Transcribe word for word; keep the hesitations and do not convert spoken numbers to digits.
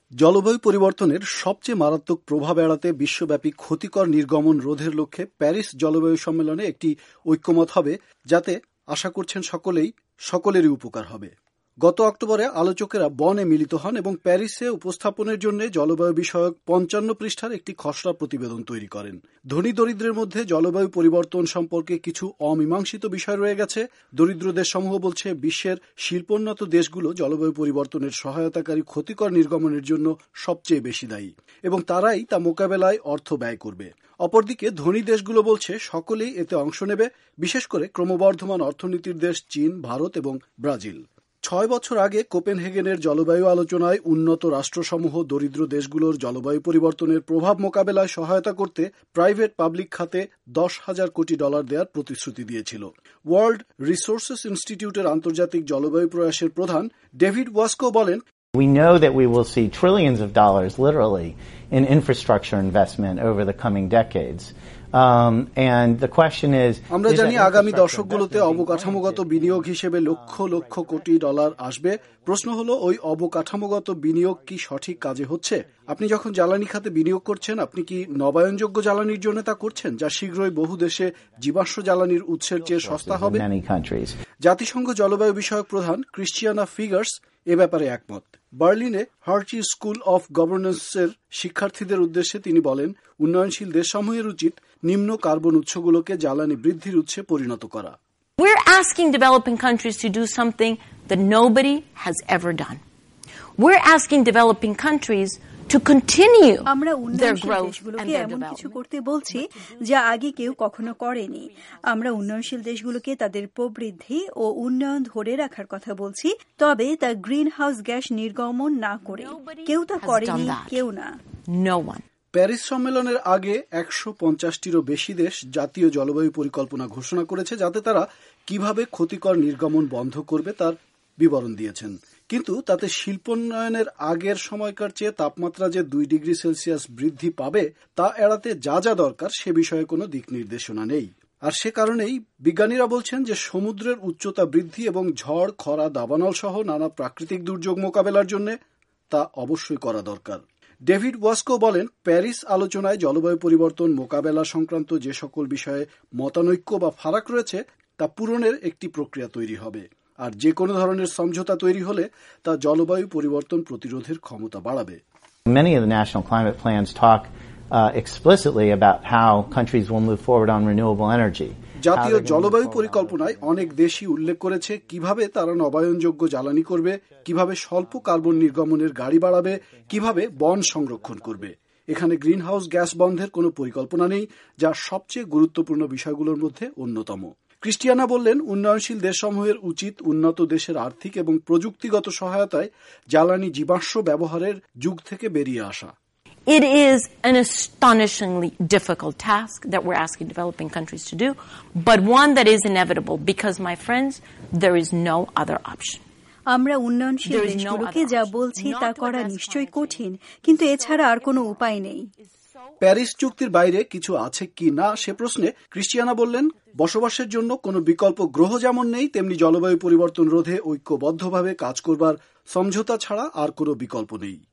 জলবায়ু পরিবর্তনের সবচেয়ে মারাত্মক প্রভাব এড়াতে বিশ্বব্যাপী ক্ষতিকর নির্গমন রোধের লক্ষ্যে প্যারিস জলবায়ু সম্মেলনে একটি ঐক্যমত হবে, যাতে আশা করছেন সকলেই সকলেরই উপকার হবে। গত অক্টোবরে আলোচকেরা বনে মিলিত হন এবং প্যারিসে উপস্থাপনের জন্য জলবায়ু বিষয়ক পঞ্চান্ন পৃষ্ঠার একটি খসড়া প্রতিবেদন তৈরি করেন। ধনী দরিদ্রের মধ্যে জলবায়ু পরিবর্তন সম্পর্কে কিছু অমীমাংসিত বিষয় রয়ে গেছে। দরিদ্র দেশসমূহ বলছে বিশ্বের শিল্পোন্নত দেশগুলো জলবায়ু পরিবর্তনের সহায়তাকারী ক্ষতিকর নির্গমনের জন্য সবচেয়ে বেশি দায়ী এবং তারাই তা মোকাবেলায় অর্থ ব্যয় করবে। অপরদিকে ধনী দেশগুলো বলছে সকলেই এতে অংশ নেবে, বিশেষ করে ক্রমবর্ধমান অর্থনীতির দেশ চীন, ভারত এবং ব্রাজিল। ছয় বছর আগে কোপেনহেগেনের জলবায়ু আলোচনায় উন্নত রাষ্ট্রসমূহ দরিদ্র দেশগুলোর জলবায়ু পরিবর্তনের প্রভাব মোকাবেলায় সহায়তা করতে প্রাইভেট পাবলিক খাতে দশ হাজার কোটি ডলার দেওয়ার প্রতিশ্রুতি দিয়েছিল। ওয়ার্ল্ড রিসোর্সেস ইনস্টিটিউটের আন্তর্জাতিক জলবায়ু প্রয়াসের প্রধান ডেভিড ওয়াস্কো বলেন, We know that we will see trillions of dollars, literally, in infrastructure investment over the coming decades. Um, and the question is, আমরা জানি আগামী দশকগুলোতে অবকাঠামোগত বিনিয়োগ হিসেবে লক্ষ লক্ষ কোটি ডলার আসবে। প্রশ্ন হলো, ওই অবকাঠামোগত বিনিয়োগ কি সঠিক কাজে হচ্ছে? আপনি যখন জ্বালানি খাতে বিনিয়োগ করছেন, আপনি কি নবায়নযোগ্য জ্বালানির জন্য তা করছেন, যা শীঘ্রই বহু দেশে জীবাশ্ম জ্বালানির উৎসের চেয়ে সস্তা হবে? জাতিসংঘ জলবায়ু বিষয়ক প্রধান ক্রিস্টিয়ানা ফিগার্স এ ব্যাপারে একমত। বার্লিনে হার্চি স্কুল অফ গভর্নেন্সের শিক্ষার্থীদের উদ্দেশ্যে তিনি বলেন, উন্নয়নশীল দেশসমূহের উচিত নিম্ন কার্বন উৎসগুলোকে জ্বালানি বৃদ্ধির উৎসে পরিণত করা। We're asking developing countries to do something that nobody has ever done. We're asking developing countries to continue আমরা their উন্নয়নশীল growth দেশগুলোকে and their এমন কিছু development. করতে বলছি যা আগে কেউ কখনো করেনি। আমরা উন্নয়নশীল দেশগুলোকে তাদের প্রবৃদ্ধি ও উন্নয়ন ধরে রাখার কথা বলছি, তবে তা গ্রিন হাউস গ্যাস নির্গমন না করে। কেউ তা করেনি, কেউ না। No one. প্যারিস সম্মেলনের আগে একশো পঞ্চাশটিরও বেশি দেশ জাতীয় জলবায়ু পরিকল্পনা ঘোষণা করেছে, যাতে তারা কিভাবে ক্ষতিকর নির্গমন বন্ধ করবে তার বিবরণ দিয়েছেন। কিন্তু তাতে শিল্পোন্নয়নের আগের সময়কার চেয়ে তাপমাত্রা যে দুই ডিগ্রি সেলসিয়াস বৃদ্ধি পাবে তা এড়াতে যা যা দরকার সে বিষয়ে কোনো দিক নির্দেশনা নেই। আর সে কারণেই বিজ্ঞানীরা বলছেন যে সমুদ্রের উচ্চতা বৃদ্ধি এবং ঝড়, খরা, দাবানল সহ নানা প্রাকৃতিক দুর্যোগ মোকাবেলার জন্য তা অবশ্যই করা দরকার। ডেভিড ওয়াস্কো বলেন, প্যারিস আলোচনায় জলবায়ু পরিবর্তন মোকাবেলা সংক্রান্ত যে সকল বিষয়ে মতানৈক্য বা ফারাক রয়েছে তা পূরণের একটি প্রক্রিয়া তৈরি হবে। আর যে কোনো ধরনের সমঝোতা তৈরি হলে তা জলবায়ু পরিবর্তন প্রতিরোধের ক্ষমতা বাড়াবে। Many of the national climate plans talk uh, explicitly about how countries will move forward on renewable energy. জাতীয় জলবায়ু পরিকল্পনায় অনেক দেশই উল্লেখ করেছে কিভাবে তারা নবায়নযোগ্য জ্বালানি করবে, কিভাবে স্বল্প কার্বন নির্গমনের গাড়ি বাড়াবে, কিভাবে বন সংরক্ষণ করবে। এখানে গ্রিনহাউস গ্যাস বন্ধের কোনো পরিকল্পনা নেই, যা সবচেয়ে গুরুত্বপূর্ণ বিষয়গুলোর মধ্যে অন্যতম। ক্রিস্টিয়ানা বললেন, উন্নয়নশীল দেশসমূহের উচিত উন্নত দেশের আর্থিক এবং প্রযুক্তিগত সহায়তায় জ্বালানি জীবাশ্ম ব্যবহারের যুগ থেকে বেরিয়ে আসা। It is an astonishingly difficult task that we're asking developing countries to do, but one that is inevitable because, my friends, there is no other option. আমরা উন্নয়নশীল দেশগুলোকে যা বলছি তা করা নিশ্চয়ই কঠিন, কিন্তু এছাড়া আর কোনো উপায় নেই। প্যারিস চুক্তির বাইরে কিছু আছে কি না সে প্রশ্নে ক্রিস্টিয়ানা বললেন, বসবাসের জন্য কোনো বিকল্প গ্রহ যেমন নেই, তেমনি জলবায়ু পরিবর্তন রোধে ঐক্যবদ্ধভাবে কাজ করবার সমঝোতা ছাড়া আর কোনো বিকল্প নেই।